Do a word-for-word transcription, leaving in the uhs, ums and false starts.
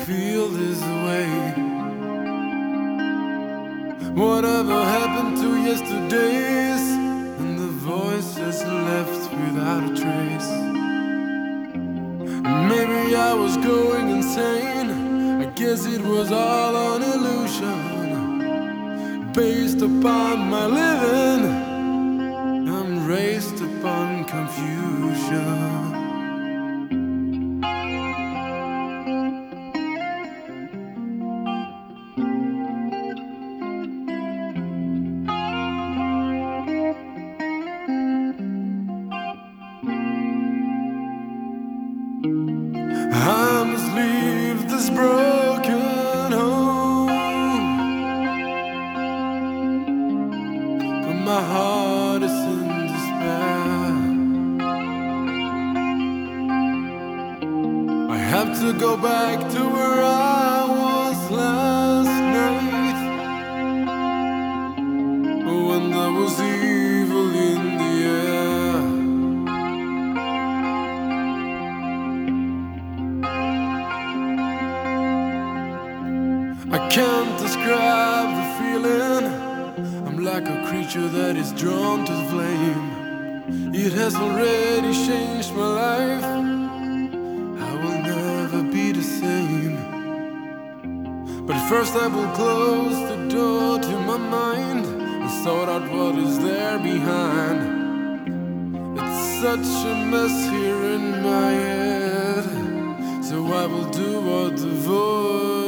feel this way. Whatever happened to yesterday's, and the voices left without a trace. Maybe I was going insane. I guess it was all an illusion, based upon my living. I'm raised upon confusion. I must leave this broken home, but my heart is in despair. I have to go back to where I was last night, when there was evil in the air. I can't describe the feeling. I'm like a creature that is drawn to the flame. It has already changed my life. I will never be the same. But first I will close the door to my mind and sort out what is there behind. It's such a mess here in my head, so I will do what the voice